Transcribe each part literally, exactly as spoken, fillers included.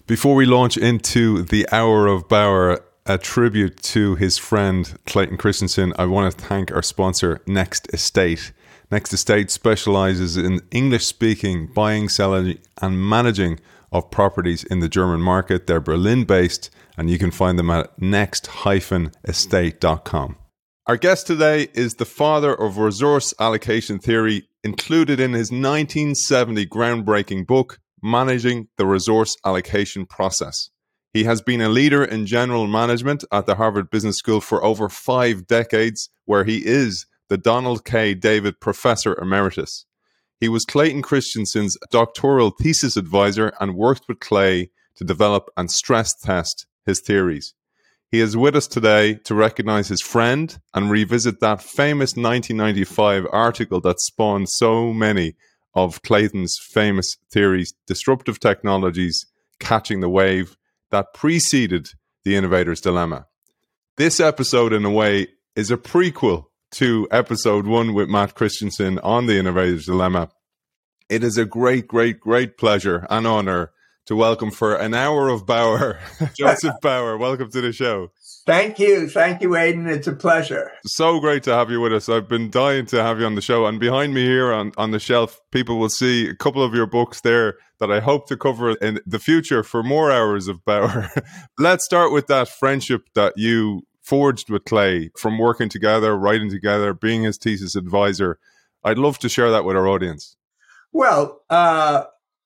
Before we launch into the Hour of Bauer, a tribute to his friend Clayton Christensen, I want to thank our sponsor, Next Estate. Next Estate specializes in English-speaking buying, selling, and managing of properties in the German market. They're Berlin-based, and you can find them at next dash estate dot com. Our guest today is the father of resource allocation theory, included in his nineteen seventy groundbreaking book, Managing the Resource Allocation Process. He has been a leader in general management at the Harvard Business School for over five decades, where he is the Donald K. David Professor Emeritus. He was Clayton Christensen's doctoral thesis advisor and worked with Clay to develop and stress test his theories. He is with us today to recognize his friend and revisit that famous nineteen ninety-five article that spawned so many of Clayton's famous theories, disruptive technologies catching the wave, that preceded the innovator's dilemma. This episode, in a way, is a prequel to episode one with Matt Christensen on the innovator's dilemma. It is a great, great, great pleasure and honor to welcome for an hour of Bauer, Joseph Bauer. Welcome to the show. Thank you. Thank you, Aidan. It's a pleasure. So great to have you with us. I've been dying to have you on the show. And behind me here on, on the shelf, people will see a couple of your books there that I hope to cover in the future for more hours of Bauer. Let's start with that friendship that you forged with Clay from working together, writing together, being his thesis advisor. I'd love to share that with our audience. Well, uh,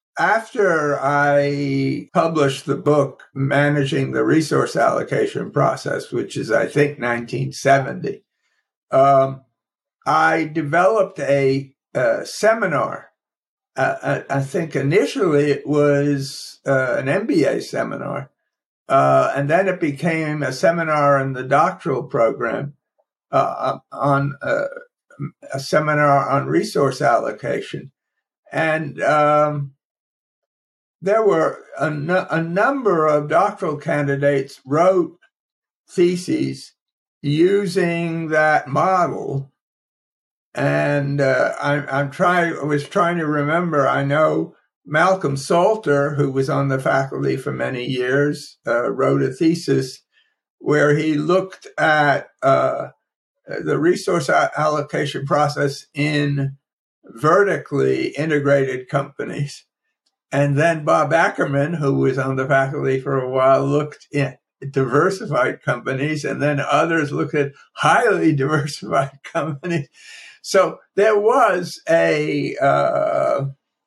after I published the book, Managing the Resource Allocation Process, which is, I think, nineteen seventy, um, I developed a, a seminar. Uh, I, I think initially it was uh, an M B A seminar, uh, and then it became a seminar in the doctoral program uh, on uh, a seminar on resource allocation. And um, there were a, n- a number of doctoral candidates wrote theses using that model. And uh, I, I'm trying, I was trying to remember, I know Malcolm Salter, who was on the faculty for many years, uh, wrote a thesis where he looked at uh, the resource allocation process in vertically integrated companies. And then Bob Ackerman, who was on the faculty for a while, looked at diversified companies, and then others looked at highly diversified companies. So there was a uh,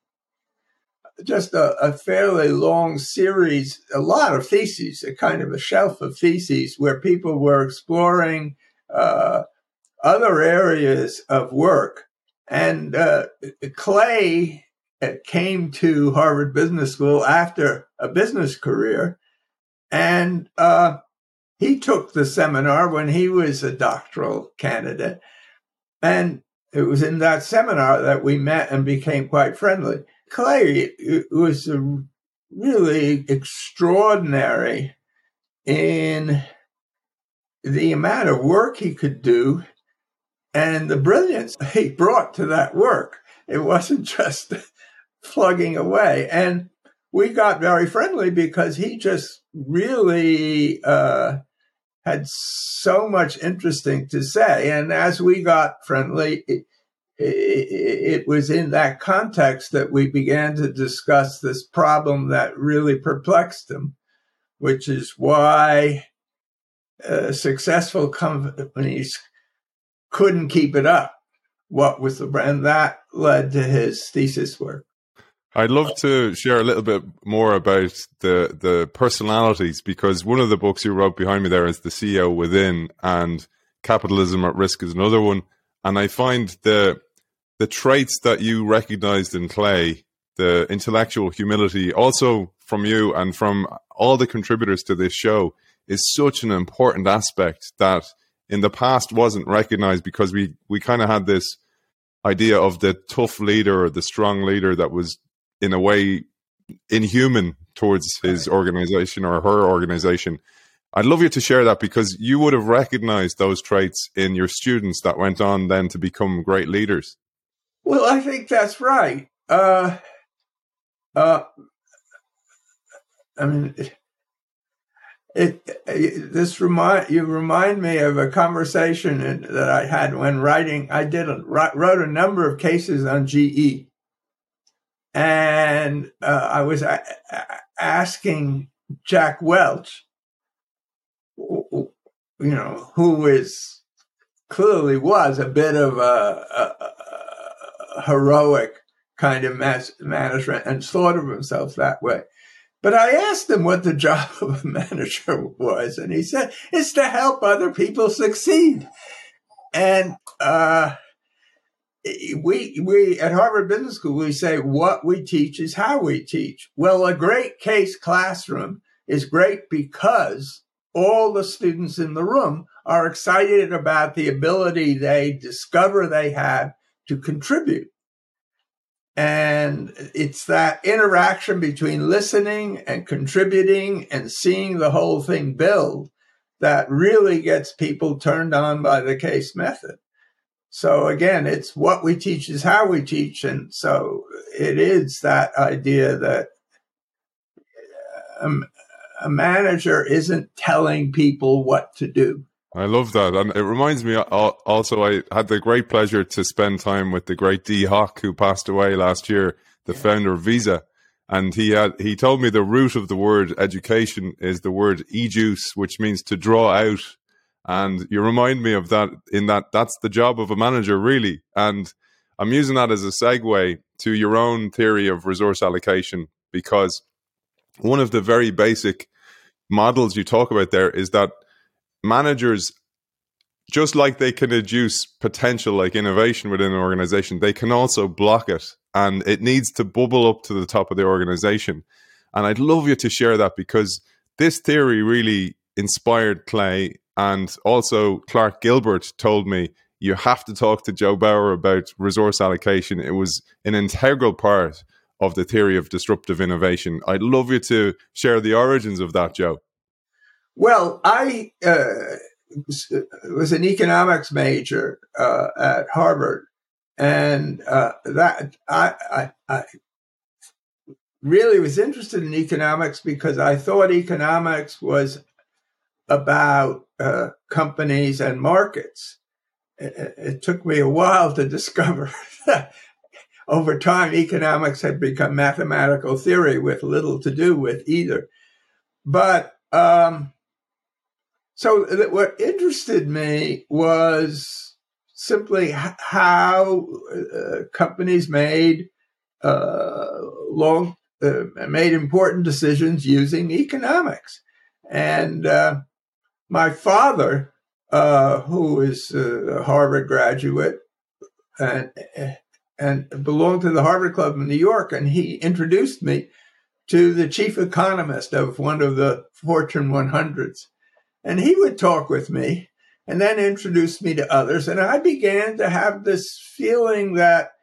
just a, a fairly long series, a lot of theses, a kind of a shelf of theses where people were exploring uh, other areas of work. And uh, Clay came to Harvard Business School after a business career, and uh, he took the seminar when he was a doctoral candidate. And it was in that seminar that we met and became quite friendly. Clay was really extraordinary in the amount of work he could do and the brilliance he brought to that work. It wasn't just plugging away. And we got very friendly because he just really uh, had so much interesting to say. And as we got friendly, it, it, it was in that context that we began to discuss this problem that really perplexed him, which is why uh, successful companies couldn't keep it up. What was the brand that led to his thesis work? I'd love to share a little bit more about the the personalities, because one of the books you wrote behind me there is The C E O Within, and Capitalism at Risk is another one. And I find the the traits that you recognized in Clay, the intellectual humility, also from you and from all the contributors to this show, is such an important aspect that in the past wasn't recognized, because we, we kind of had this idea of the tough leader or the strong leader that was in a way inhuman towards his organization or her organization. I'd love you to share that, because you would have recognized those traits in your students that went on then to become great leaders. Well, I think that's right. Uh, uh, I mean, it, it, it this remind you remind me of a conversation that I had when writing. I did a, wrote a number of cases on G E, and uh, I was a- asking Jack Welch, you know, who is clearly was a bit of a, a, a heroic kind of mass management and thought of himself that way. But I asked him what the job of a manager was, and he said, it's to help other people succeed. And uh, we, we at Harvard Business School, we say what we teach is how we teach. Well, a great case classroom is great because all the students in the room are excited about the ability they discover they have to contribute. And it's that interaction between listening and contributing and seeing the whole thing build that really gets people turned on by the case method. So again, it's what we teach is how we teach. And so it is that idea that um, a manager isn't telling people what to do. I love that. And it reminds me also, I had the great pleasure to spend time with the great Dee Hock, who passed away last year, the yeah. founder of Visa. And he had, he told me the root of the word education is the word educe, which means to draw out. And you remind me of that in that that's the job of a manager, really. And I'm using that as a segue to your own theory of resource allocation, because one of the very basic models you talk about there is that managers, just like they can educe potential like innovation within an organization, they can also block it, and it needs to bubble up to the top of the organization. And I'd love you to share that, because this theory really inspired Clay, and also Clark Gilbert told me you have to talk to Joe Bauer about resource allocation. It was an integral part of the theory of disruptive innovation. I'd love you to share the origins of that, Joe. Well, I uh, was an economics major uh, at Harvard, and uh, that I, I, I really was interested in economics because I thought economics was about uh, companies and markets. It, it took me a while to discover that over time economics had become mathematical theory with little to do with either. But um, So what interested me was simply how uh, companies made uh, long uh, made important decisions using economics. And uh, my father, uh, who is a Harvard graduate and and belonged to the Harvard Club in New York, and he introduced me to the chief economist of one of the Fortune one hundreds. And he would talk with me and then introduce me to others. And I began to have this feeling that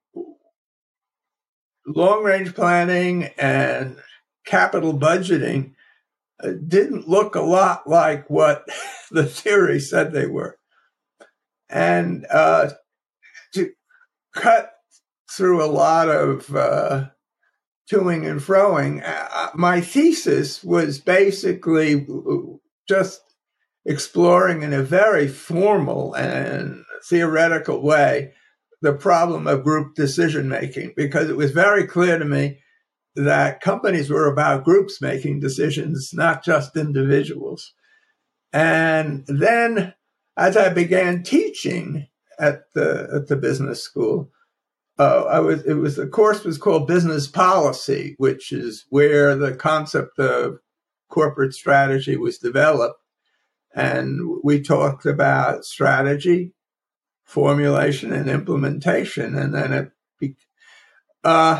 long-range planning and capital budgeting didn't look a lot like what the theory said they were. And uh, to cut through a lot of uh, toing and froing, uh, my thesis was basically just exploring in a very formal and theoretical way the problem of group decision making, because it was very clear to me that companies were about groups making decisions, not just individuals. And then as I began teaching at the at the business school, uh, I was it was the course was called Business Policy, which is where the concept of corporate strategy was developed. And we talked about strategy, formulation, and implementation. And then it, be, uh,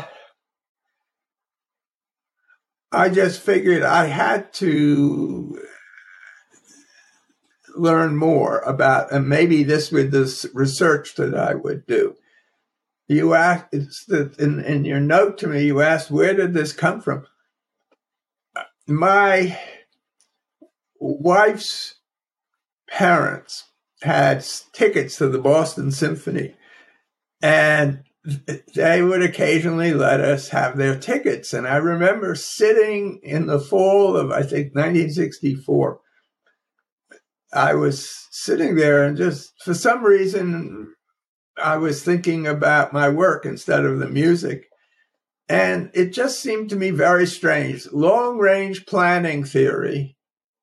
I just figured I had to learn more about, and maybe this with this research that I would do. You asked, it's that in, in your note to me, you asked, where did this come from? My wife's parents had tickets to the Boston Symphony, and they would occasionally let us have their tickets. And I remember sitting in the fall of, I think, nineteen sixty-four. I was sitting there and just, for some reason, I was thinking about my work instead of the music. And it just seemed to me very strange. Long-range planning theory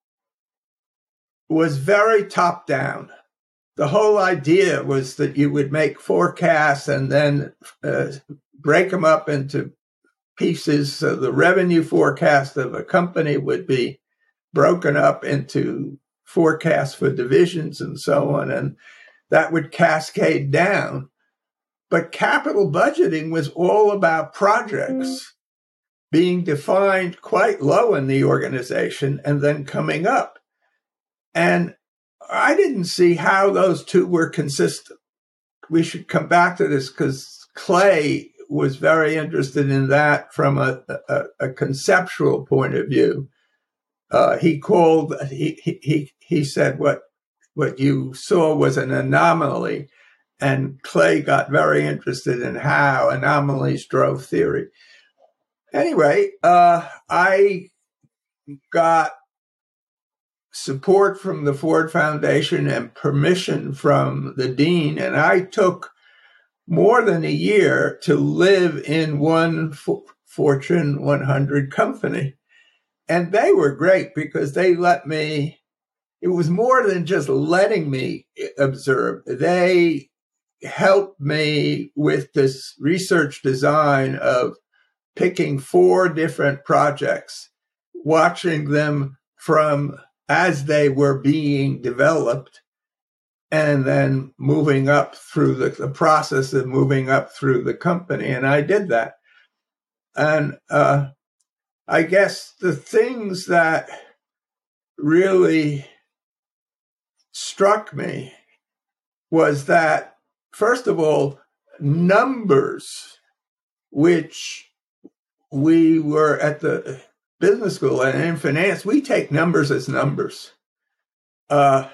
was very top-down. The whole idea was that you would make forecasts and then uh, break them up into pieces. So the revenue forecast of a company would be broken up into forecasts for divisions and so on, and that would cascade down. But capital budgeting was all about projects being defined quite low in the organization and then coming up. And I didn't see how those two were consistent. We should come back to this because Clay was very interested in that from a, a, a conceptual point of view. Uh, he called, he, he, he said what, what you saw was an anomaly, and Clay got very interested in how anomalies drove theory. Anyway, uh, I got support from the Ford Foundation and permission from the dean, and I took more than a year to live in one F- Fortune one hundred company. And they were great because they let me, it was more than just letting me observe. They helped me with this research design of picking four different projects, watching them from as they were being developed, and then moving up through the, the process of moving up through the company. And I did that. And uh, I guess the things that really struck me was that, first of all, numbers, which we were at the business school and in finance, we take numbers as numbers. Uh,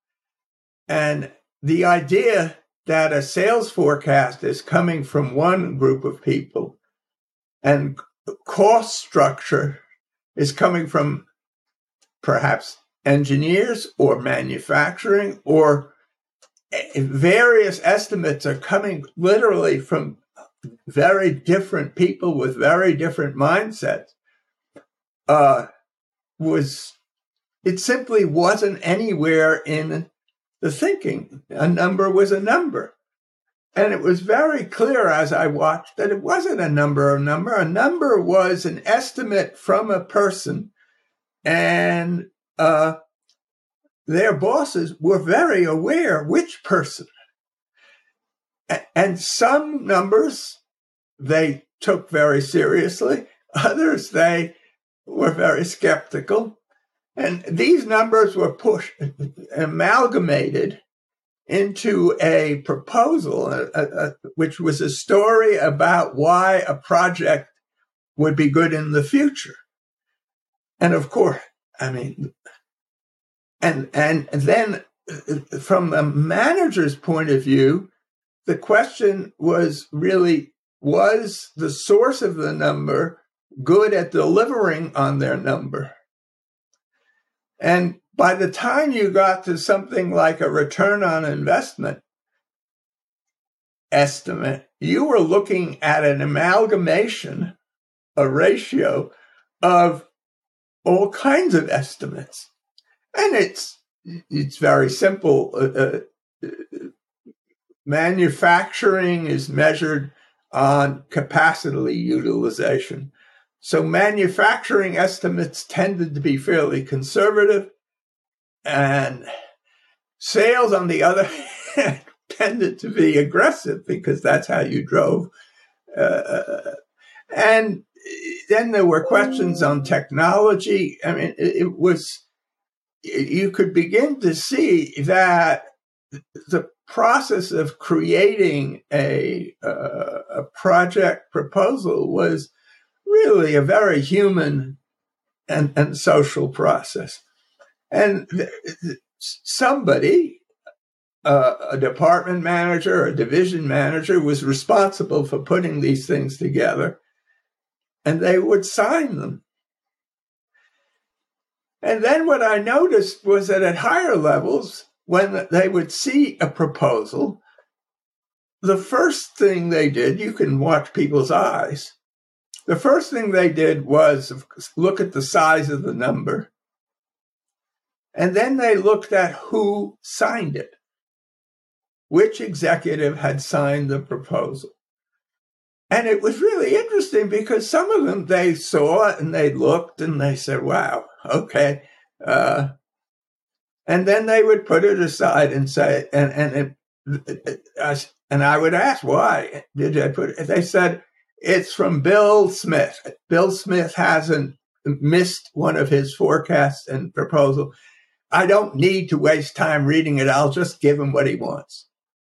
and the idea that a sales forecast is coming from one group of people and cost structure is coming from perhaps engineers or manufacturing, or various estimates are coming literally from very different people with very different mindsets. Uh, was it simply wasn't anywhere in the thinking. A number was a number. And it was very clear as I watched that it wasn't a number, a number. A number was an estimate from a person, and uh, their bosses were very aware which person. And some numbers they took very seriously. Others they were very skeptical. And these numbers were pushed, amalgamated into a proposal, a, a, a, which was a story about why a project would be good in the future. And of course, I mean, and and then from the manager's point of view, the question was really, was the source of the number good at delivering on their number? And by the time you got to something like a return on investment estimate, you were looking at an amalgamation, a ratio of all kinds of estimates. And it's it's very simple. Uh, uh, manufacturing is measured on capacity utilization. So manufacturing estimates tended to be fairly conservative, and sales, on the other hand, tended to be aggressive because that's how you drove. Uh, and then there were questions on technology. I mean, it, it was, you could begin to see that the process of creating a, uh, a project proposal was really a very human and, and social process. And th- th- somebody uh, a department manager or a division manager was responsible for putting these things together, and they would sign them. And then what I noticed was that at higher levels, when they would see a proposal, the first thing they did, you can watch people's eyes, the first thing they did was look at the size of the number. And then they looked at who signed it, which executive had signed the proposal. And it was really interesting because some of them, they saw it and they looked and they said, wow, okay. Uh, and then they would put it aside and say, and and it, it, and I would ask, why did they put it? They said, it's from Bill Smith. Bill Smith hasn't missed one of his forecasts and proposal. I don't need to waste time reading it. I'll just give him what he wants.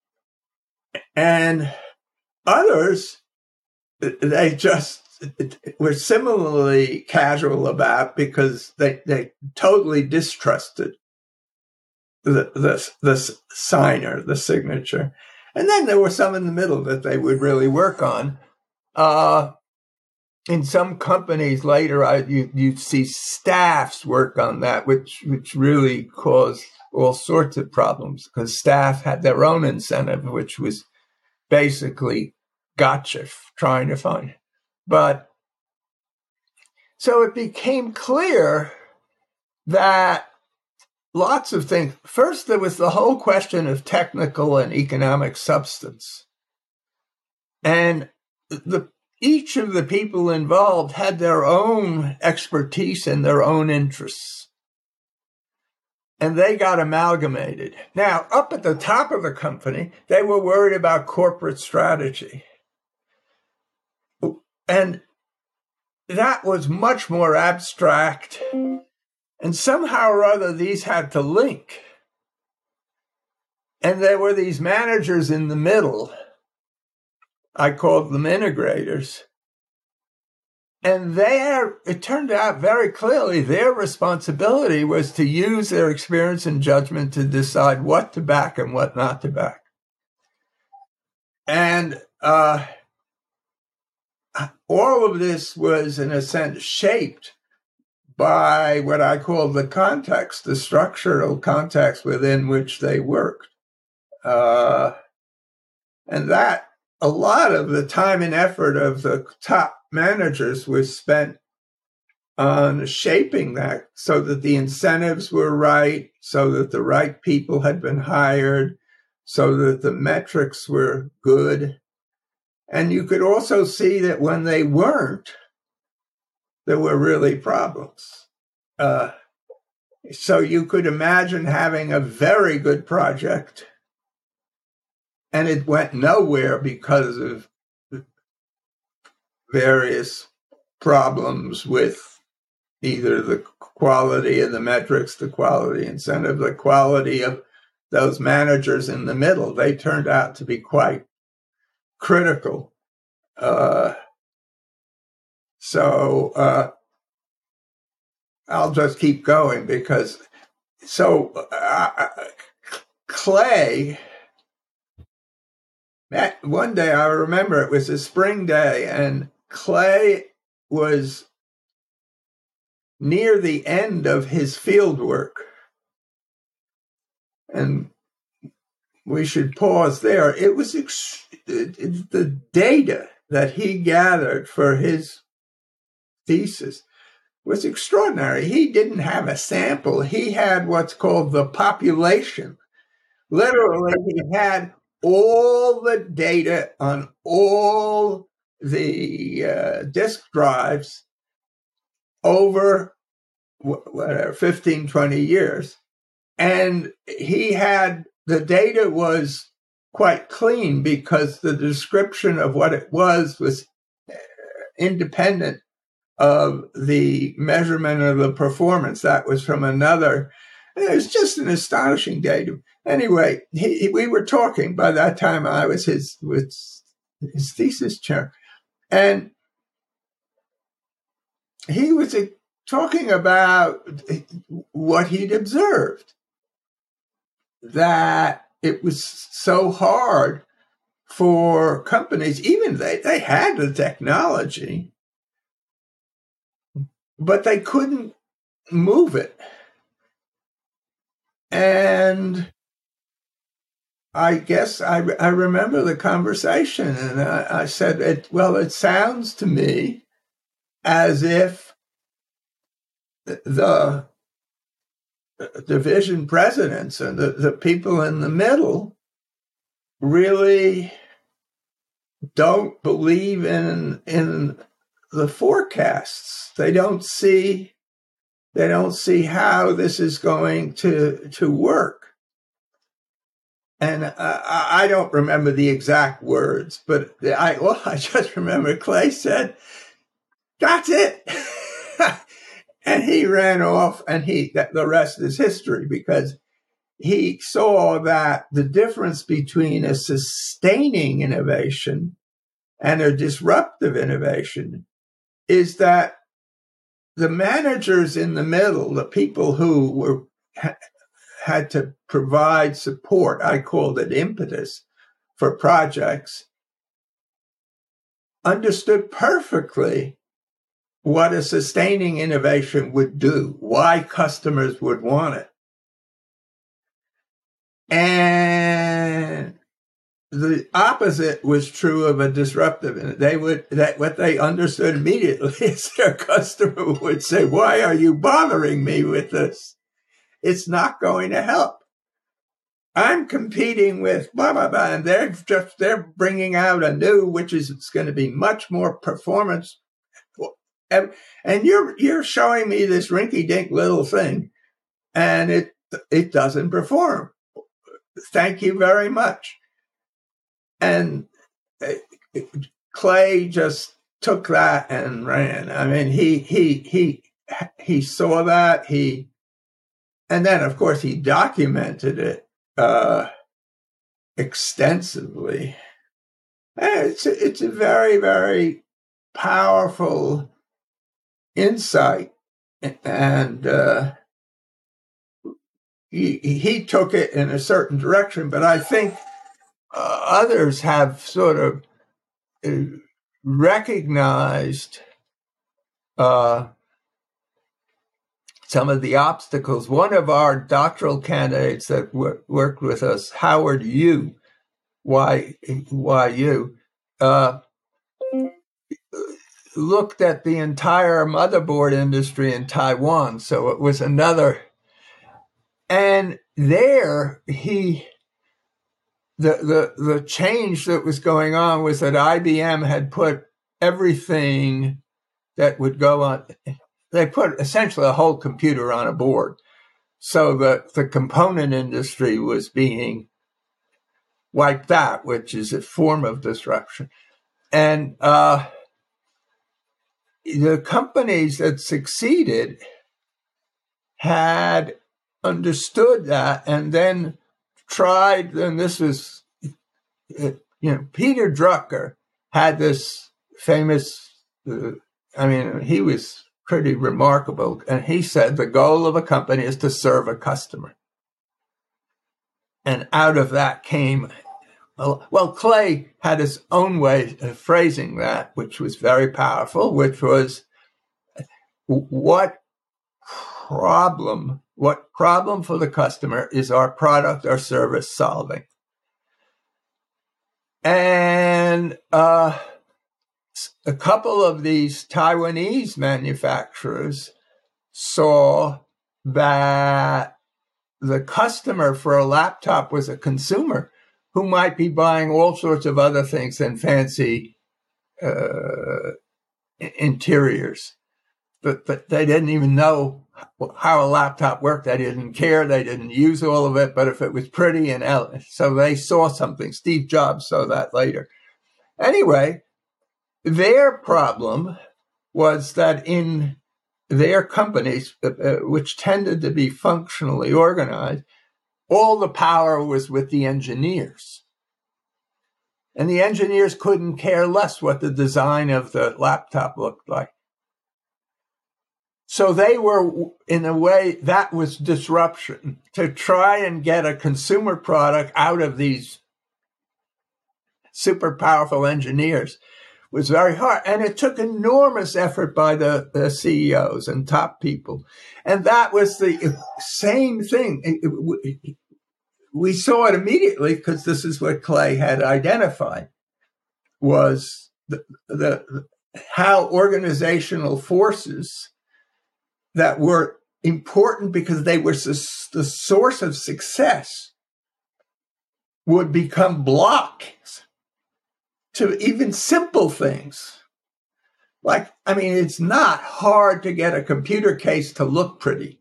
And others, they just were similarly casual about because they, they totally distrusted the, the, the signer, the signature. And then there were some in the middle that they would really work on. Uh, in some companies later, I, you, you see staffs work on that, which, which really caused all sorts of problems because staff had their own incentive, which was basically gotcha, trying to find. But so it became clear that lots of things. First, there was the whole question of technical and economic substance. And the each of the people involved had their own expertise and their own interests. And they got amalgamated. Now, up at the top of the company, they were worried about corporate strategy. And that was much more abstract. And somehow or other, these had to link. And there were these managers in the middle. I called them integrators. And their, it turned out very clearly, their responsibility was to use their experience and judgment to decide what to back and what not to back. And uh, all of this was, in a sense, shaped by what I call the context, the structural context within which they worked. Uh, and that, a lot of the time and effort of the top managers was spent on shaping that so that the incentives were right, so that the right people had been hired, so that the metrics were good. And you could also see that when they weren't, there were really problems. Uh, so you could imagine having a very good project and it went nowhere because of various problems with either the quality of the metrics, the quality incentive, the quality of those managers in the middle. They turned out to be quite critical. Uh, so uh, I'll just keep going because, so uh, Clay, one day I remember it was a spring day and Clay was near the end of his field work. And we should pause there. It was ex- it, it, the data that he gathered for his thesis was extraordinary. He didn't have a sample. He had what's called the population. Literally, he had all the data on all the uh, disk drives over whatever, fifteen, twenty years. And he had, the data was quite clean because the description of what it was was independent of the measurement of the performance. That was from another. It was just an astonishing data. Anyway, he, he, we were talking. By that time, I was his, was his thesis chair. And he was uh, talking about what he'd observed. That it was so hard for companies, even they, they had the technology, but they couldn't move it. And I guess I, I remember the conversation, and I, I said, it, well, it sounds to me as if the division presidents and the, the people in the middle really don't believe in in the forecasts. They don't see they don't see how this is going to to work. And I, I don't remember the exact words, but I well, I just remember Clay said, "That's it." And he ran off, and he that the rest is history, because he saw that the difference between a sustaining innovation and a disruptive innovation is that the managers in the middle, the people who were had to provide support, I called it impetus, for projects, understood perfectly what a sustaining innovation would do, why customers would want it. And the opposite was true of a disruptive. They would that what they understood immediately is their customer would say, "Why are you bothering me with this? It's not going to help. I'm competing with blah blah blah, and they're just they're bringing out a new, which is it's going to be much more performance." And, and you're you're showing me this rinky-dink little thing, and it it doesn't perform. Thank you very much. And Clay just took that and ran. I mean, he he he he saw that he, and then of course he documented it uh, extensively. And it's a, it's a very very powerful insight, and uh, he he took it in a certain direction. But I think uh, others have sort of uh, recognized uh, some of the obstacles. One of our doctoral candidates that w- worked with us, Howard Yu, Y Y U, uh, looked at the entire motherboard industry in Taiwan. So it was another, and there he, the the the change that was going on was that I B M had put everything that would go on. They put essentially a whole computer on a board. So the, the component industry was being wiped out, which is a form of disruption. And uh, the companies that succeeded had understood that and then tried, and this was, you know, Peter Drucker had this famous, uh, I mean, he was pretty remarkable. And he said the goal of a company is to serve a customer. And out of that came, well, Clay had his own way of phrasing that, which was very powerful, which was what problem, what problem for the customer is our product or service solving? And uh, a couple of these Taiwanese manufacturers saw that the customer for a laptop was a consumer who might be buying all sorts of other things than fancy uh, interiors. But, but they didn't even know how a laptop worked. They didn't care. They didn't use all of it. But if it was pretty and elegant, so they saw something. Steve Jobs saw that later. Anyway, their problem was that in their companies, uh, which tended to be functionally organized, all the power was with the engineers. And the engineers couldn't care less what the design of the laptop looked like. So they were, in a way, that was disruption. To try and get a consumer product out of these super powerful engineers was very hard. And it took enormous effort by the, the C E Os and top people. And that was the same thing. It, it, we saw it immediately because this is what Clay had identified, was the, the how organizational forces that were important because they were the source of success would become blocks to even simple things. Like, I mean, it's not hard to get a computer case to look pretty.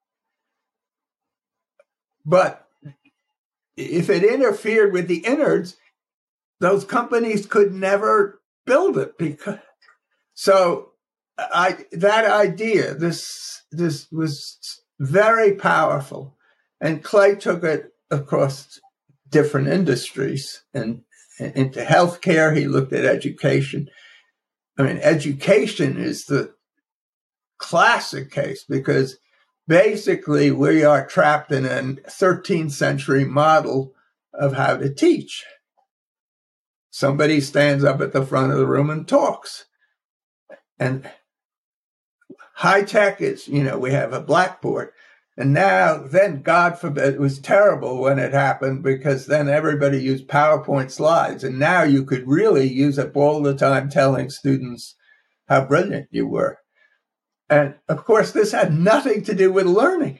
But if it interfered with the innards, those companies could never build it. Because so I that idea, this this was very powerful, and Clay took it across different industries and into healthcare. He looked at education. I mean, education is the classic case because basically we are trapped in a thirteenth century model of how to teach. Somebody stands up at the front of the room and talks. And high tech is, you know, we have a blackboard. And now, then, God forbid, it was terrible when it happened because then everybody used PowerPoint slides. And now you could really use it all the time telling students how brilliant you were. And, of course, this had nothing to do with learning.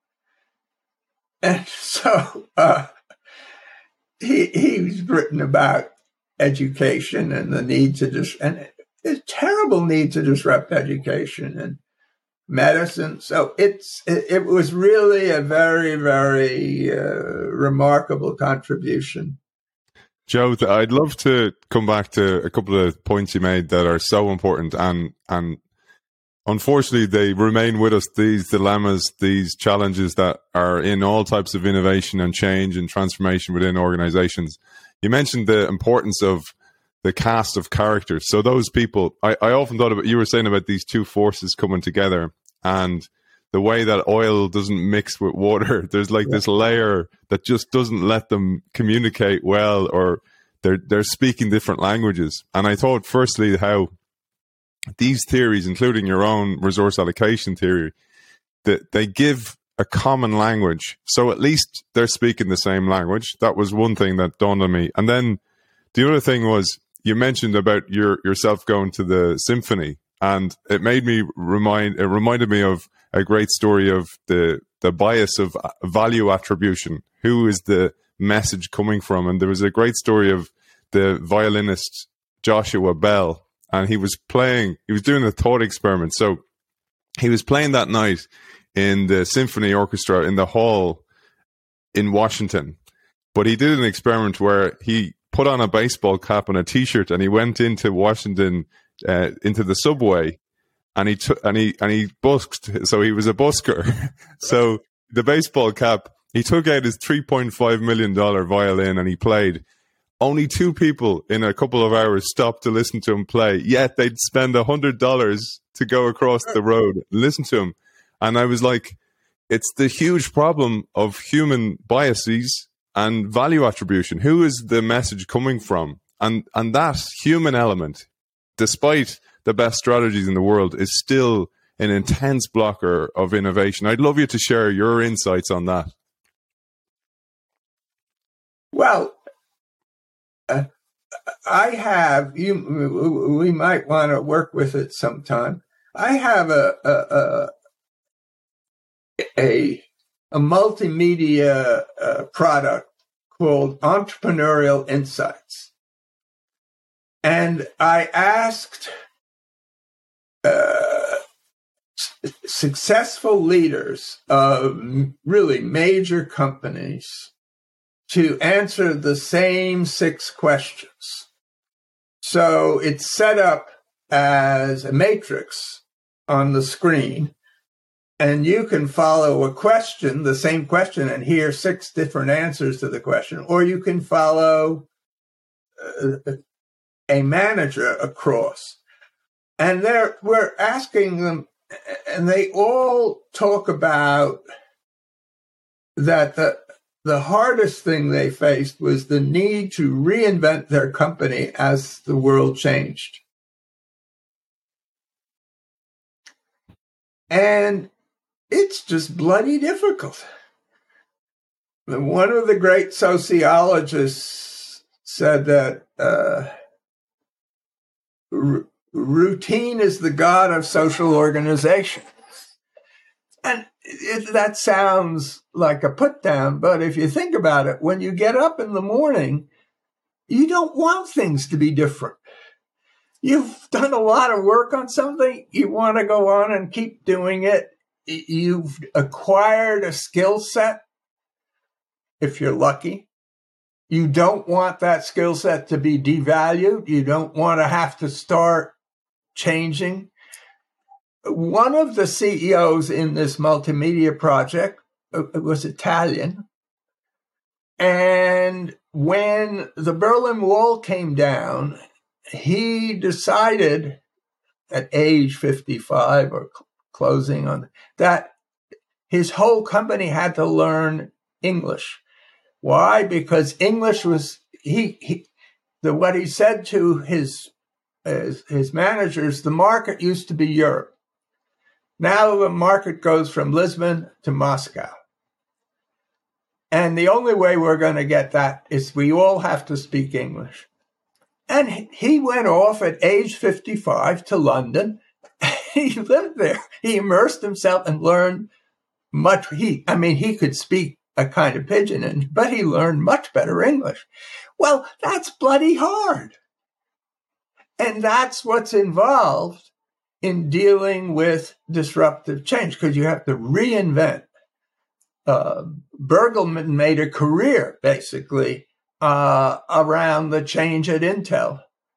And so uh, he, he's written about education and the need to dis- and the terrible need to disrupt education and medicine. So it's it, it was really a very, very uh, remarkable contribution. Joe, I'd love to come back to a couple of points you made that are so important, and and unfortunately they remain with us, these dilemmas, these challenges that are in all types of innovation and change and transformation within organizations. You mentioned the importance of the cast of characters. So those people, I, I often thought about, you were saying about these two forces coming together and the way that oil doesn't mix with water. There's like yeah. this layer that just doesn't let them communicate well, or they're, they're speaking different languages. And I thought firstly how these theories, including your own resource allocation theory, that they give a common language. So at least they're speaking the same language. That was one thing that dawned on me. And then the other thing was, you mentioned about your yourself going to the symphony, and it made me remind, it reminded me of a great story of the, the bias of value attribution. Who is the message coming from? And there was a great story of the violinist Joshua Bell, and he was playing, he was doing a thought experiment. So he was playing that night in the symphony orchestra in the hall in Washington. But he did an experiment where he put on a baseball cap and a t-shirt, and he went into Washington, uh, into the subway, and he took, and he, and he busked. So he was a busker. So the baseball cap, he took out his three point five million dollars violin and he played. Only two people in a couple of hours stopped to listen to him play, yet they'd spend a hundred dollars to go across the road and listen to him. And I was like, it's the huge problem of human biases and value attribution. Who is the message coming from? And and that human element, despite the best strategies in the world, is still an intense blocker of innovation. I'd love you to share your insights on that. Well, uh, I have, you, we might want to work with it sometime. I have a, a, a, a, a multimedia uh, product called Entrepreneurial Insights. And I asked uh, s- successful leaders of really major companies to answer the same six questions. So it's set up as a matrix on the screen, and you can follow a question, the same question, and hear six different answers to the question, or you can follow uh, a manager across. And there, we're asking them and they all talk about that the the hardest thing they faced was the need to reinvent their company as the world changed. And it's just bloody difficult. One of the great sociologists said that uh, r- routine is the god of social organization. And it, that sounds like a put down, but if you think about it, when you get up in the morning, you don't want things to be different. You've done a lot of work on something, you want to go on and keep doing it. You've acquired a skill set, if you're lucky. You don't want that skill set to be devalued. You don't want to have to start changing. One of the C E Os in this multimedia project was Italian. And when the Berlin Wall came down, he decided at age fifty-five or cl- closing on that his whole company had to learn English. Why? Because English was, he, he the what he said to his, his, his managers, the market used to be Europe. Now the market goes from Lisbon to Moscow. And the only way we're going to get that is we all have to speak English. And he went off at age fifty-five to London. He lived there. He immersed himself and learned much. He, I mean, he could speak a kind of pidgin, but he learned much better English. Well, that's bloody hard. And that's what's involved in dealing with disruptive change, because you have to reinvent. Uh, Bergelman made a career, basically, uh, around the change at Intel.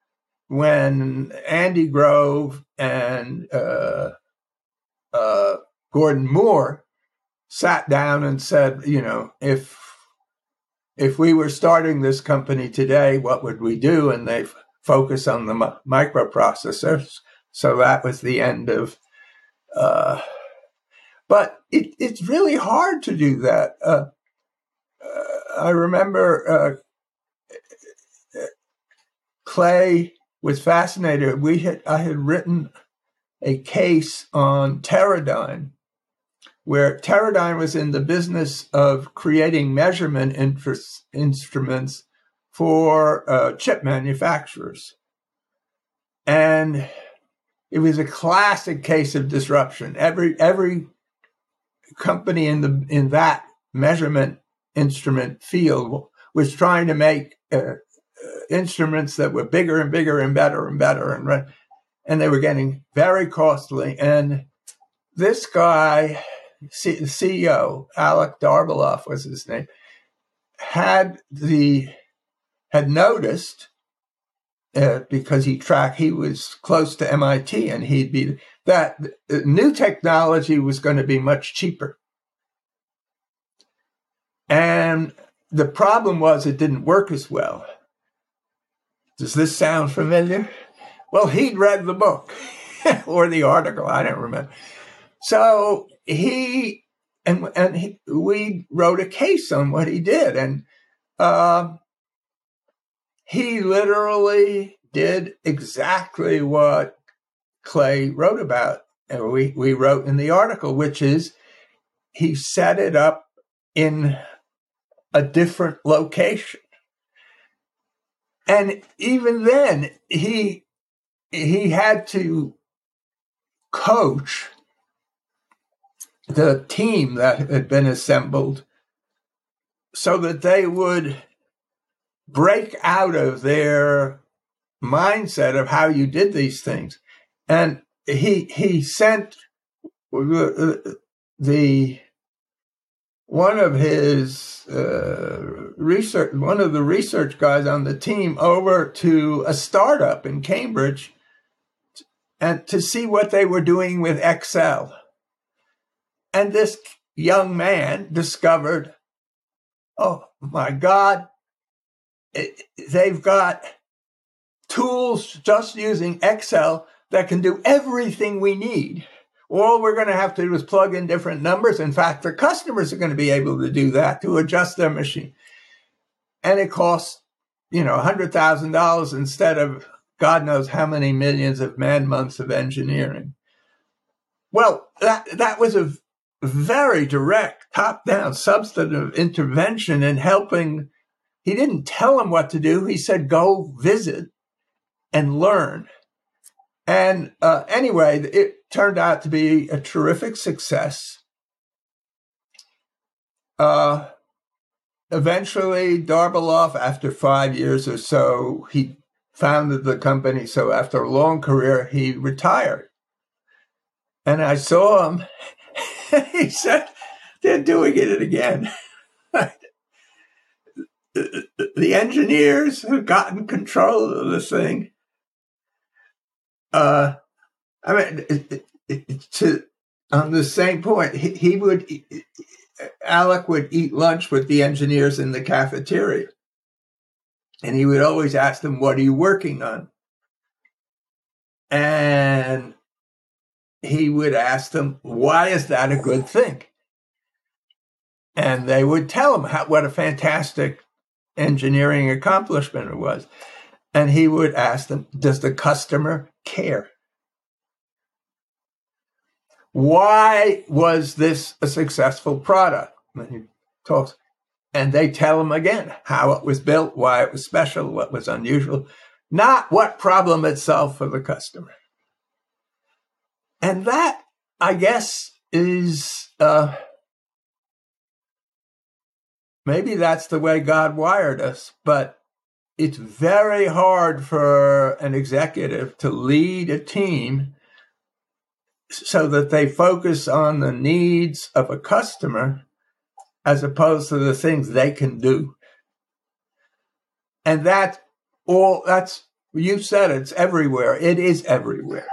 When Andy Grove and uh, uh, Gordon Moore sat down and said, you know, if if we were starting this company today, what would we do? And they f- focus on the mi- microprocessors. So that was the end of, uh, but it, it's really hard to do that. Uh, uh, I remember uh, Clay was fascinated. We had, I had written a case on Teradyne, where Teradyne was in the business of creating measurement inf- instruments for uh, chip manufacturers. And it was a classic case of disruption. Every every company in the in that measurement instrument field was trying to make uh, uh, instruments that were bigger and bigger and better and better, and and they were getting very costly. And this guy, C- C E O Alec Darbeloff was his name, had the had noticed. Uh, because he tracked, he was close to M I T, and he'd be that uh, new technology was going to be much cheaper. And the problem was it didn't work as well. Does this sound familiar? Well, he'd read the book or the article, I don't remember. So he and and he, we wrote a case on what he did, and uh, he literally did exactly what Clay wrote about, and we, we wrote in the article, which is he set it up in a different location. And even then, he he had to coach the team that had been assembled so that they would break out of their mindset of how you did these things. And he he sent the, the one of his uh, research, one of the research guys on the team over to a startup in Cambridge and to see what they were doing with Excel. And this young man discovered, oh my God, it, they've got tools just using Excel that can do everything we need. All we're going to have to do is plug in different numbers. In fact, the customers are going to be able to do that, to adjust their machine. And it costs, you know, one hundred thousand dollars instead of God knows how many millions of man months of engineering. Well, that, that was a very direct, top-down, substantive intervention in helping. He didn't tell him what to do. He said, go visit and learn. And uh, anyway, it turned out to be a terrific success. Uh, eventually, Darbeloff, after five years or so, he founded the company. So after a long career, he retired. And I saw him. He said, they're doing it again. The engineers who've gotten control of the thing. Uh, I mean, it, it, to, on the same point, he, he would, Alec would eat lunch with the engineers in the cafeteria. And he would always ask them, what are you working on? And he would ask them, why is that a good thing? And they would tell him how, what a fantastic engineering accomplishment it was. And he would ask them, does the customer care? Why was this a successful product? And he talks, and they tell him again how it was built, why it was special, what was unusual, not what problem it solved for the customer. And that, I guess, is uh, maybe that's the way God wired us, but it's very hard for an executive to lead a team so that they focus on the needs of a customer as opposed to the things they can do. And that all that's, you said it's everywhere. It is everywhere.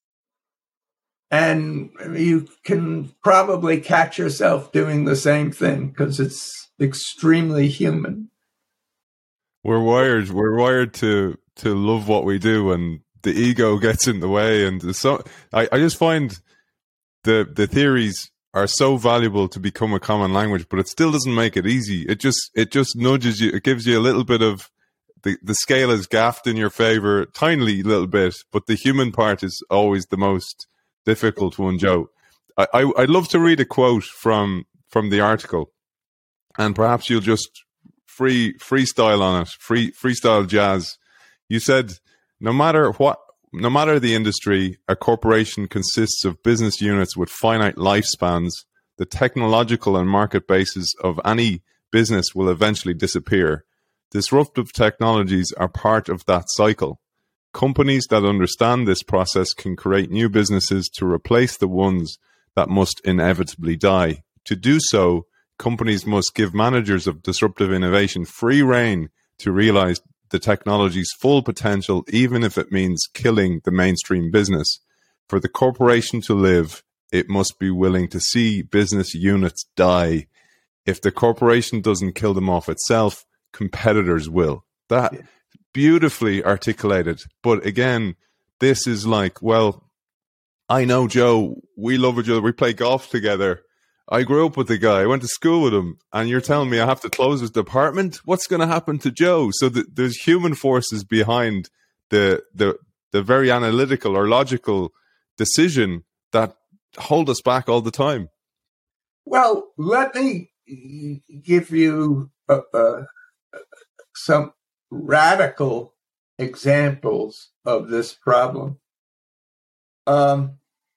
And you can probably catch yourself doing the same thing because it's extremely human. We're wired. We're wired to to love what we do, and the ego gets in the way. And so, I, I just find the the theories are so valuable to become a common language, but it still doesn't make it easy. It just it just nudges you. It gives you a little bit of the the scale is gaffed in your favor, tiny little bit, but the human part is always the most difficult one, Joe. I, I I'd love to read a quote from from the article, and perhaps you'll just free freestyle on it, free freestyle jazz. You said, no matter what, no matter the industry, a corporation consists of business units with finite lifespans. The technological and market basis of any business will eventually disappear. Disruptive technologies are part of that cycle. Companies that understand this process can create new businesses to replace the ones that must inevitably die. To do so, companies must give managers of disruptive innovation free rein to realize the technology's full potential, even if it means killing the mainstream business. For the corporation to live, it must be willing to see business units die. If the corporation doesn't kill them off itself, competitors will. That yeah. Beautifully articulated. But again, this is like, well, I know Joe, we love each other, we play golf together. I grew up with the guy, I went to school with him, and you're telling me I have to close his department? What's going to happen to Joe? So the, there's human forces behind the, the the very analytical or logical decision that hold us back all the time. Well, let me give you uh, uh, some radical examples of this problem. Um,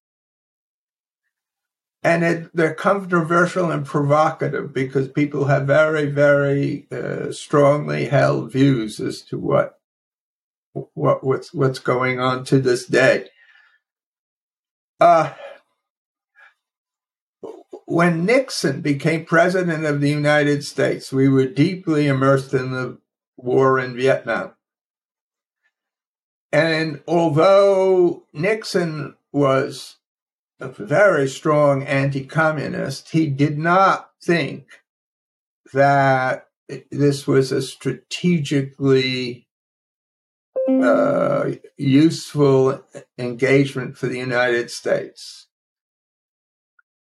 and it, they're controversial and provocative because people have very, very uh, strongly held views as to what, what what's what's going on to this day. Uh, when Nixon became president of the United States, we were deeply immersed in the war in Vietnam. And although Nixon was a very strong anti-communist, he did not think that this was a strategically uh, useful engagement for the United States.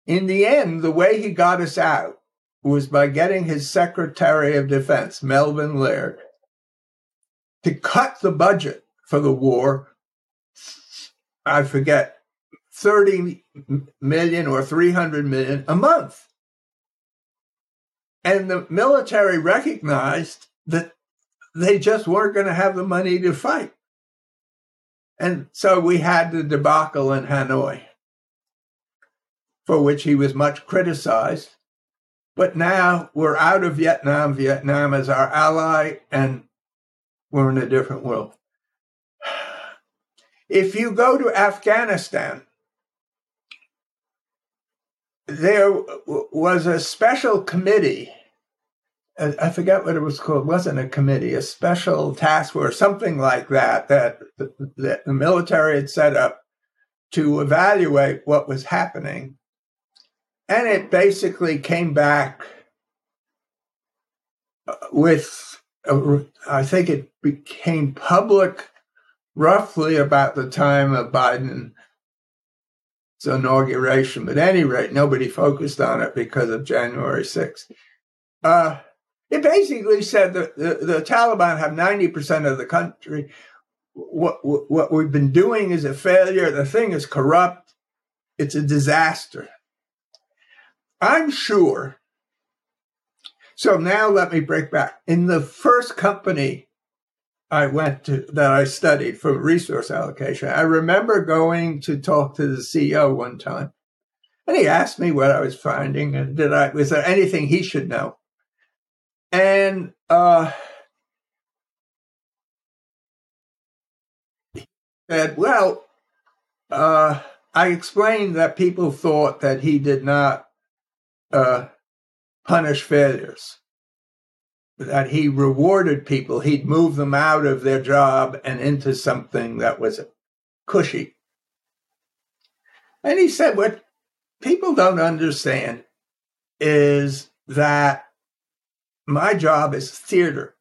In the end, the way he got us out was by getting his Secretary of Defense, Melvin Laird, to cut the budget for the war. I forget, thirty million or three hundred million a month. And the military recognized that they just weren't going to have the money to fight. And so we had the debacle in Hanoi, for which he was much criticized. But now we're out of Vietnam. Vietnam is our ally, and we're in a different world. If you go to Afghanistan, there w- was a special committee. I forget what it was called. It wasn't a committee, a special task force, something like that, that the, that the military had set up to evaluate what was happening. And it basically came back with, a, I think it became public roughly about the time of Biden's inauguration. But at any rate, nobody focused on it because of January sixth. Uh, it basically said that the, the Taliban have ninety percent of the country. What, what we've been doing is a failure. The thing is corrupt. It's a disaster. I'm sure. So now let me break back. In the first company I went to, that I studied for resource allocation, I remember going to talk to the C E O one time. And he asked me what I was finding and did I, was there anything he should know? And uh, he said, well, uh, I explained that people thought that he did not uh, punish failures, that he rewarded people. He'd move them out of their job and into something that was cushy. And he said, what people don't understand is that my job is theater.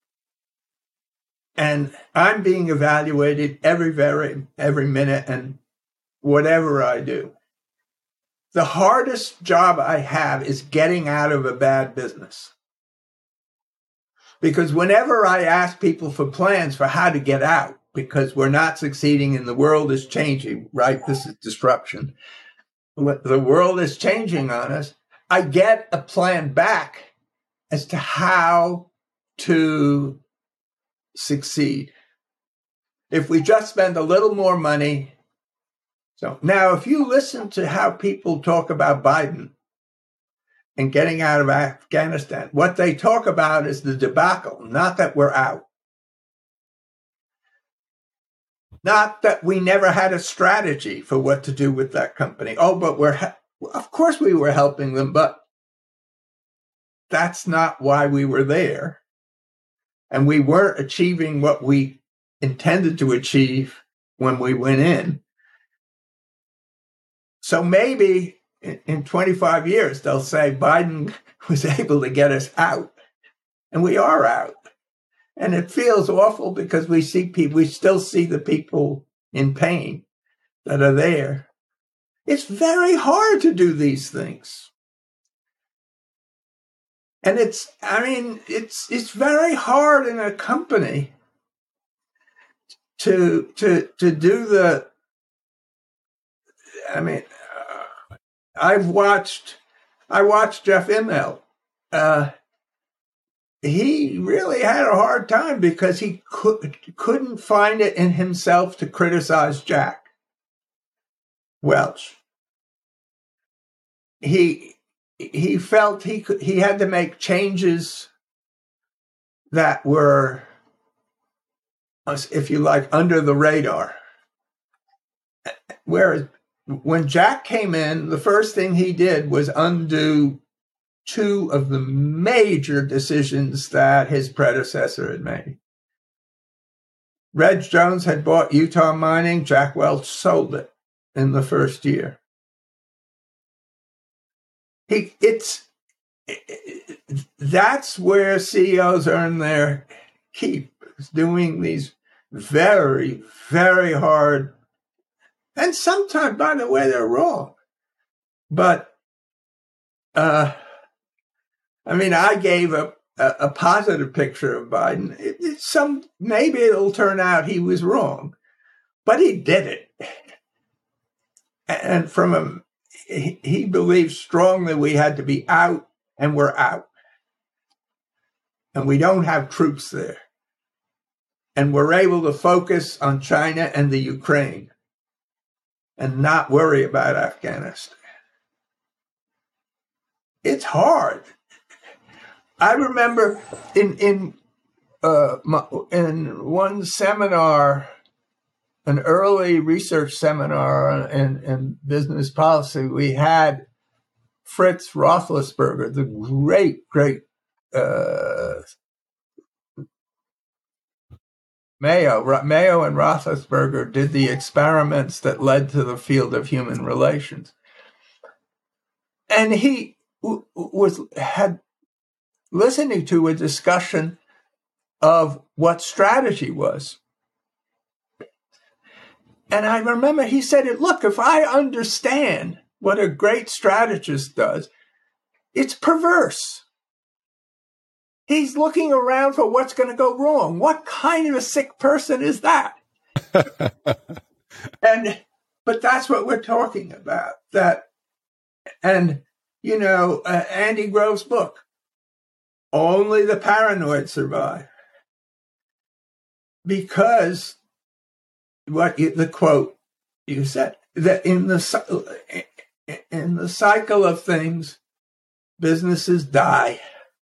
And I'm being evaluated every, very, every minute and whatever I do. The hardest job I have is getting out of a bad business. Because whenever I ask people for plans for how to get out, because we're not succeeding and the world is changing, right? This is disruption. The world is changing on us. I get a plan back as to how to succeed. If we just spend a little more money. So now, if you listen to how people talk about Biden and getting out of Afghanistan, what they talk about is the debacle, not that we're out. Not that we never had a strategy for what to do with that company. Oh, but we're, of course we were helping them, but that's not why we were there. And we weren't achieving what we intended to achieve when we went in. So maybe in twenty-five years, they'll say Biden was able to get us out. And we are out. And it feels awful because we see people, we still see the people in pain that are there. It's very hard to do these things. And it's, I mean, it's it's very hard in a company to to to do the, I mean, uh, I've watched, I watched Jeff Immelt. Uh, he really had a hard time because he could, couldn't find it in himself to criticize Jack Welch. He he felt he could, he had to make changes that were, if you like, under the radar. Whereas when Jack came in, the first thing he did was undo two of the major decisions that his predecessor had made. Reg Jones had bought Utah Mining. Jack Welch sold it in the first year. He, it's, it, that's where C E Os earn their keep, doing these very, very hard, and sometimes, by the way, they're wrong, but uh, I mean, I gave a, a, a positive picture of Biden. It, it, some maybe it'll turn out he was wrong, but he did it. And from a, he, he believed strongly we had to be out, and we're out. And we don't have troops there. And we're able to focus on China and the Ukraine and not worry about Afghanistan. It's hard. I remember in in uh, my, in one seminar, an early research seminar in, in business policy, we had Fritz Roethlisberger, the great, great uh, Mayo, Mayo and Roethlisberger did the experiments that led to the field of human relations. And he w- was had listening to a discussion of what strategy was. And I remember he said, look, if I understand what a great strategist does, it's perverse. He's looking around for what's going to go wrong. What kind of a sick person is that? and, but that's what we're talking about. That, and, you know, uh, Andy Grove's book, Only the Paranoid Survive. Because what you, the quote you said, that in the, in the cycle of things, businesses die.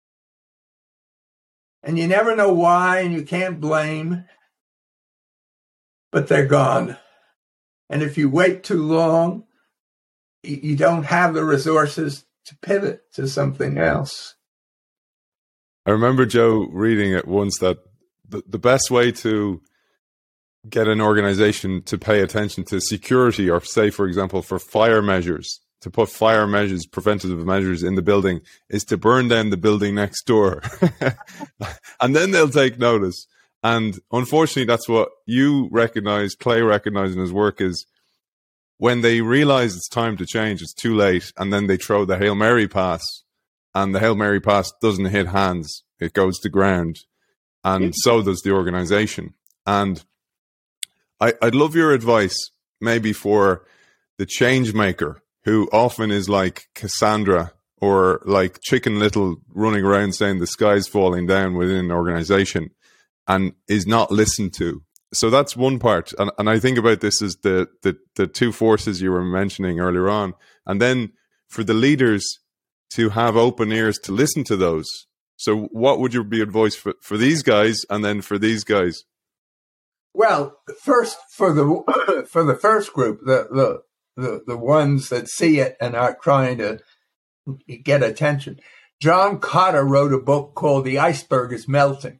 And you never know why, and you can't blame, but they're gone. And if you wait too long, you don't have the resources to pivot to something else. I remember, Joe, reading it once that the, the best way to get an organization to pay attention to security, or say, for example, for fire measures, to put fire measures, preventative measures in the building, is to burn down the building next door. And then they'll take notice. And unfortunately, that's what you recognize, Clay recognized in his work, is when they realize it's time to change, it's too late. And then they throw the Hail Mary pass, and the Hail Mary pass doesn't hit hands. It goes to ground. And so does the organization. And I, I'd love your advice, maybe for the change maker, who often is like Cassandra, or like Chicken Little running around saying the sky's falling down within an organization, and is not listened to. So that's one part. And, and I think about this as the, the, the two forces you were mentioning earlier on. And then for the leaders to have open ears to listen to those. So what would your be advice for, for these guys, and then for these guys? Well, first, for the for the first group, the the The, the ones that see it and are trying to get attention. John Cotter wrote a book called The Iceberg is Melting.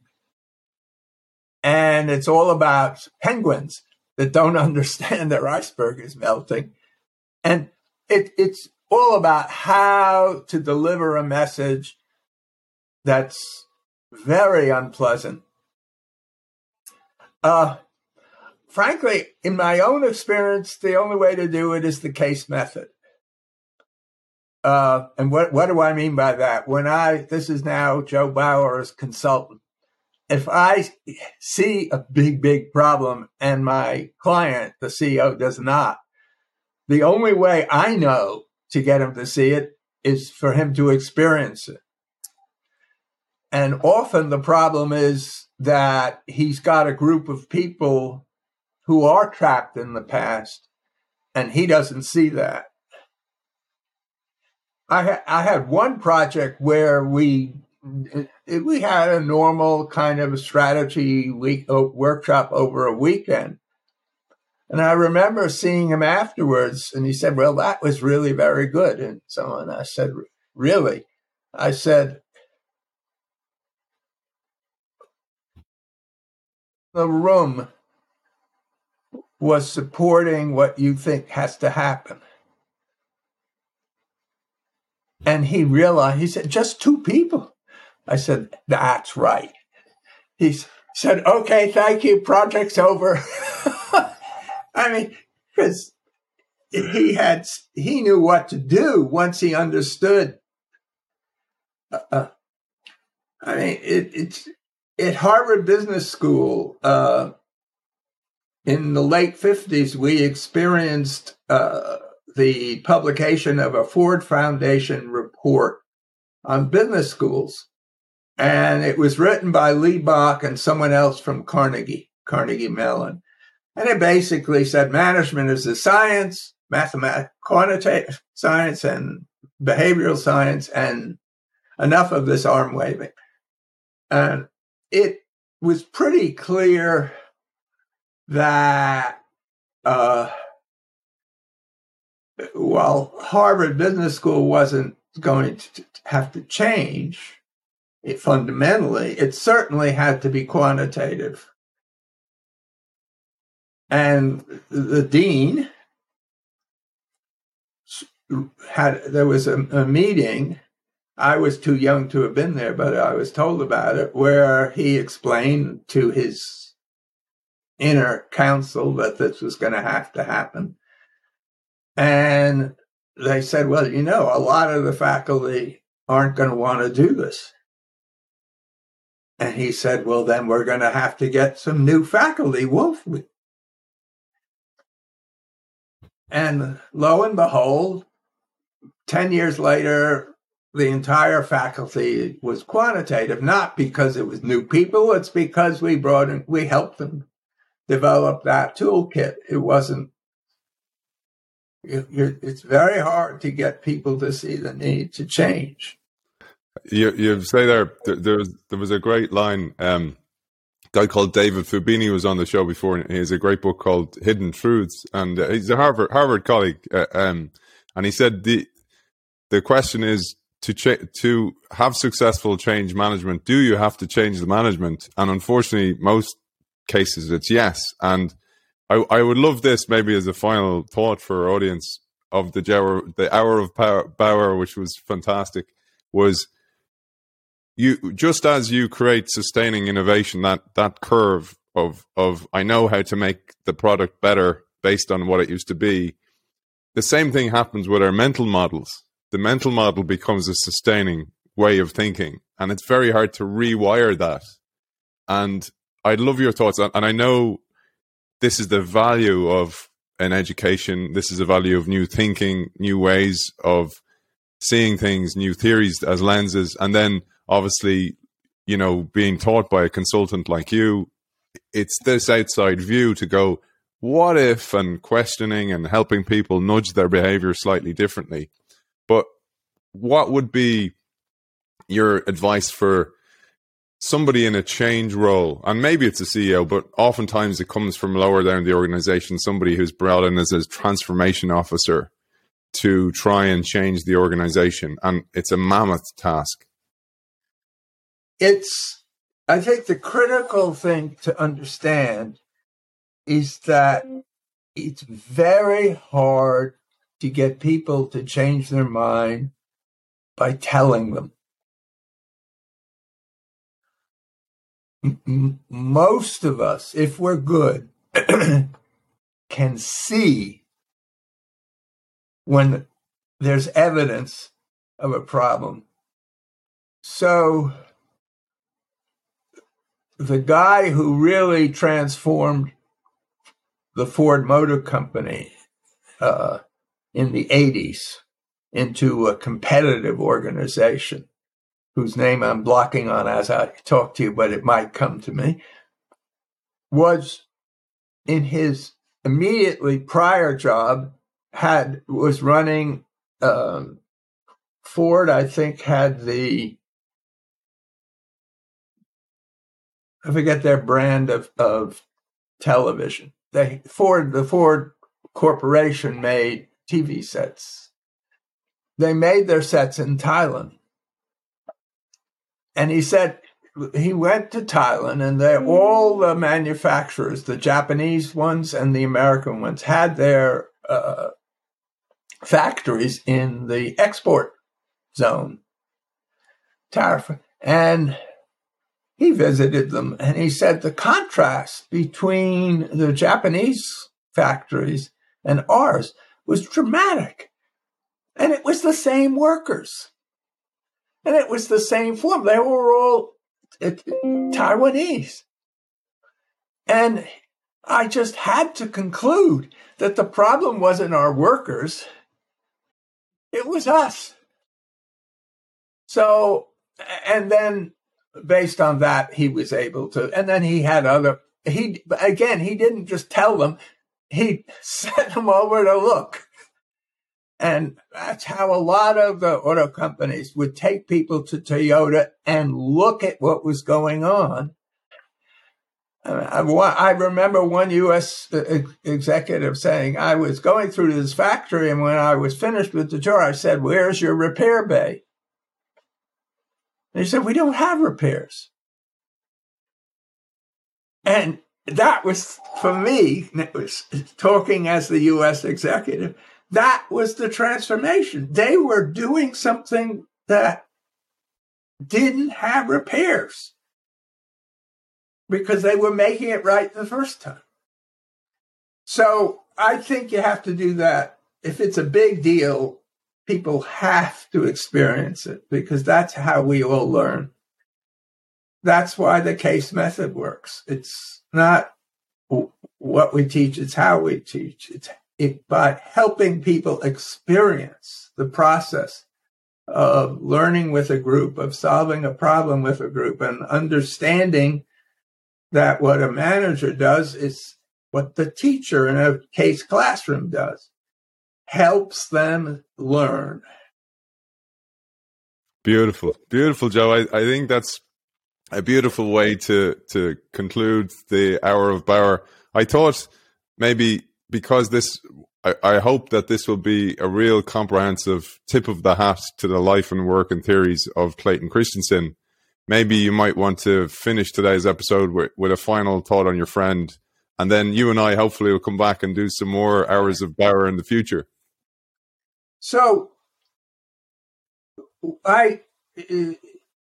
And it's all about penguins that don't understand their iceberg is melting. And it, it's all about how to deliver a message that's very unpleasant. Uh, Frankly, in my own experience, the only way to do it is the case method. Uh, and what, what do I mean by that? When I, this is now Joe Bauer as consultant. If I see a big, big problem and my client, the C E O, does not, the only way I know to get him to see it is for him to experience it. And often the problem is that he's got a group of people who are trapped in the past, and he doesn't see that. I, ha- I had one project where we it, we had a normal kind of a strategy week uh, workshop over a weekend, and I remember seeing him afterwards, and he said, "Well, that was really very good." And so on. I said, "Really?" I said, "The room was supporting what you think has to happen." And he realized, he said, "Just two people." I said, "That's right." He said, "Okay, thank you, project's over." I mean, because he had, he knew what to do once he understood Uh, I mean, it, it's at Harvard Business School uh, in the late fifties, we experienced uh, the publication of a Ford Foundation report on business schools. And it was written by Lee Bach and someone else from Carnegie, Carnegie Mellon. And it basically said management is a science, mathematical, quantitative science, and behavioral science, and enough of this arm waving. And it was pretty clear that uh, while Harvard Business School wasn't going to have to change it fundamentally, it certainly had to be quantitative. And the dean had, there was a, a meeting. I was too young to have been there, but I was told about it, where he explained to his inner council that this was going to have to happen. And they said, well, you know, a lot of the faculty aren't going to want to do this. And he said, well, then we're going to have to get some new faculty, won't we? And lo and behold, ten years later, the entire faculty was quantitative, not because it was new people. It's because we brought in, we helped them develop that toolkit. It wasn't, it, it's very hard to get people to see the need to change. You you say there, there there was there was a great line. Um, a guy called David Fubini was on the show before, and he has a great book called Hidden Truths, and uh, he's a Harvard Harvard colleague. Uh, um, and he said the the question is to cha- to have successful change management. Do you have to change the management? And unfortunately, most cases it's yes. And I I would love this maybe as a final thought for our audience of the hour the hour of power, Bauer, which was fantastic, was. You just as you create sustaining innovation, that that curve of of I know how to make the product better based on what it used to be. The same thing happens with our mental models. The mental model becomes a sustaining way of thinking, and it's very hard to rewire that. And I'd love your thoughts, and I know this is the value of an education. This is the value of new thinking, new ways of seeing things, new theories as lenses, and then obviously, you know, being taught by a consultant like you, it's this outside view to go, what if, and questioning and helping people nudge their behavior slightly differently. But what would be your advice for somebody in a change role? And maybe it's a C E O, but oftentimes it comes from lower down the organization, somebody who's brought in as a transformation officer to try and change the organization. And it's a mammoth task. It's, I think the critical thing to understand is that it's very hard to get people to change their mind by telling them. M- most of us, if we're good, can see when there's evidence of a problem. So the guy who really transformed the Ford Motor Company uh, in the eighties into a competitive organization, whose name I'm blocking on as I talk to you, but it might come to me, was in his immediately prior job, had was running um, Ford, I think, had the I forget their brand of, of television. They Ford, the Ford Corporation made T V sets. They made their sets in Thailand. And he said he went to Thailand, and they, all the manufacturers, the Japanese ones and the American ones, had their uh, factories in the export zone. Tariff. And he visited them, and he said the contrast between the Japanese factories and ours was dramatic. And it was the same workers. And it was the same form. They were all Taiwanese. And I just had to conclude that the problem wasn't our workers, it was us. So, and then based on that, he was able to, and then he had other, he, again, he didn't just tell them, he sent them over to look. And that's how a lot of the auto companies would take people to Toyota and look at what was going on. I remember one U S executive saying, I was going through this factory, and when I was finished with the tour, I said, where's your repair bay? And he said, we don't have repairs. And that was, for me, it was talking as the U S executive, that was the transformation. They were doing something that didn't have repairs because they were making it right the first time. So I think you have to do that. If it's a big deal, people have to experience it because that's how we all learn. That's why the case method works. It's not what we teach, it's how we teach. It's it, by helping people experience the process of learning with a group, of solving a problem with a group, and understanding that what a manager does is what the teacher in a case classroom does, helps them learn. Beautiful. Beautiful, Joe. I, I think that's a beautiful way to, to conclude the Hour of Bauer. I thought maybe because this, I, I hope that this will be a real comprehensive tip of the hat to the life and work and theories of Clayton Christensen. Maybe you might want to finish today's episode with, with a final thought on your friend. And then you and I hopefully will come back and do some more Hours of Bauer in the future. So, I, uh,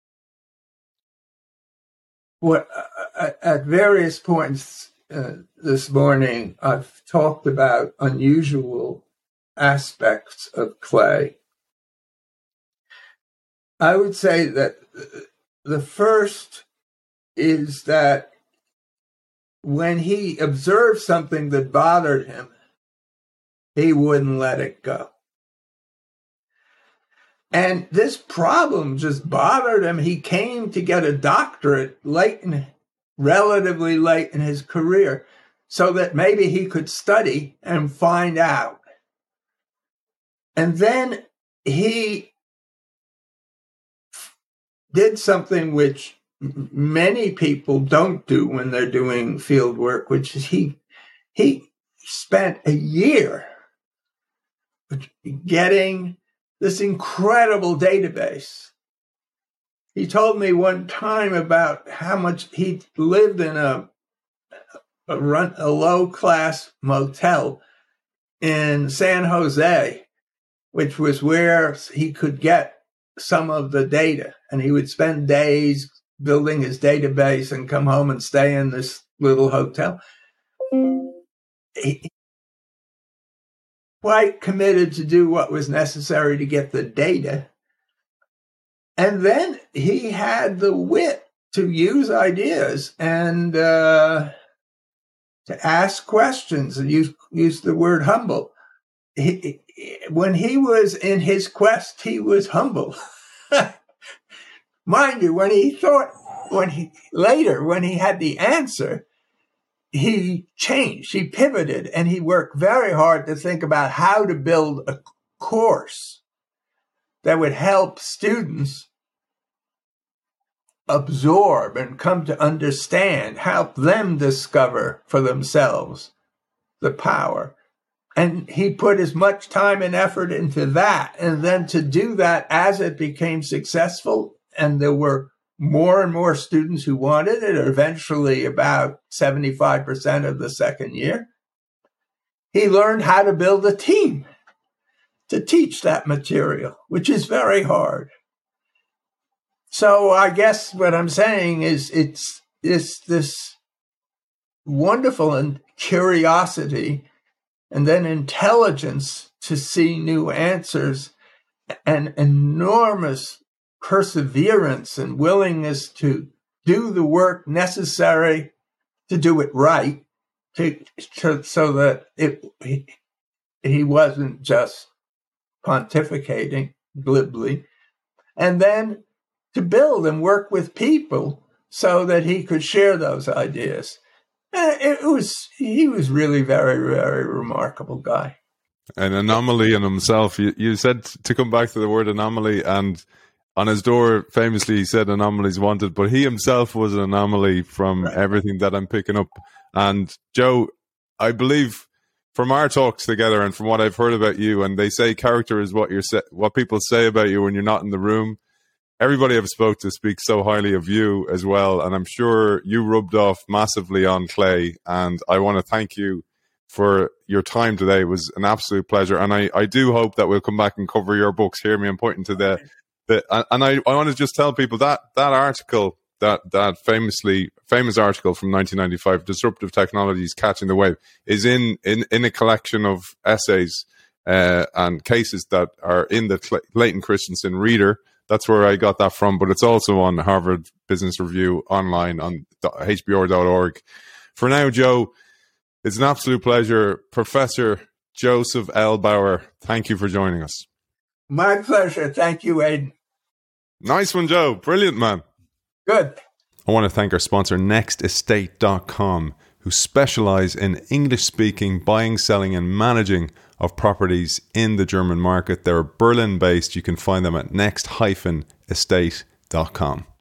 what, uh, at various points uh, this morning, I've talked about unusual aspects of Clay. I would say that the first is that when he observed something that bothered him, he wouldn't let it go. And this problem just bothered him. He came to get a doctorate late in, relatively late in his career so that maybe he could study and find out. And then he did something which many people don't do when they're doing field work, which is he he spent a year getting this incredible database. He told me one time about how much he lived in a a, run, a low-class motel in San Jose, which was where he could get some of the data. And he would spend days building his database and come home and stay in this little hotel. He, quite committed to do what was necessary to get the data. And then he had the wit to use ideas and uh, to ask questions and use, use the word humble. He, when he was in his quest, he was humble. Mind you, when he thought, when he later, when he had the answer, he changed, he pivoted, and he worked very hard to think about how to build a course that would help students absorb and come to understand, help them discover for themselves the power. And he put as much time and effort into that. And then to do that as it became successful, and there were more and more students who wanted it, eventually about seventy-five percent of the second year, he learned how to build a team to teach that material, which is very hard. So I guess what I'm saying is it's, it's this wonderful and curiosity and then intelligence to see new answers and enormous perseverance and willingness to do the work necessary to do it right, to, to so that it he, he wasn't just pontificating glibly, and then to build and work with people so that he could share those ideas. It was he was really very, very remarkable guy. An anomaly in himself. You, you said to come back to the word anomaly, and on his door, famously, he said anomalies wanted, but he himself was an anomaly from right. everything that I'm picking up. And Joe, I believe from our talks together and from what I've heard about you, and they say character is what you're what people say about you when you're not in the room. Everybody I've spoke to speaks so highly of you as well, and I'm sure you rubbed off massively on Clay, and I want to thank you for your time today. It was an absolute pleasure, and I, I do hope that we'll come back and cover your books. Hear me, I'm pointing to the, the and I, I want to just tell people that that article, that that famously famous article from nineteen ninety-five, Disruptive Technologies Catching the Wave, is in, in, in a collection of essays uh, and cases that are in the Clayton Christensen Reader. That's where I got that from, but it's also on Harvard Business Review online on H B R dot org. For now, Joe, it's an absolute pleasure. Professor Joseph L. Bauer, thank you for joining us. My pleasure. Thank you, Aidan. Nice one, Joe. Brilliant, man. Good. I want to thank our sponsor, next estate dot com, who specialize in English-speaking buying, selling, and managing of properties in the German market. They're Berlin-based. You can find them at next estate dot com.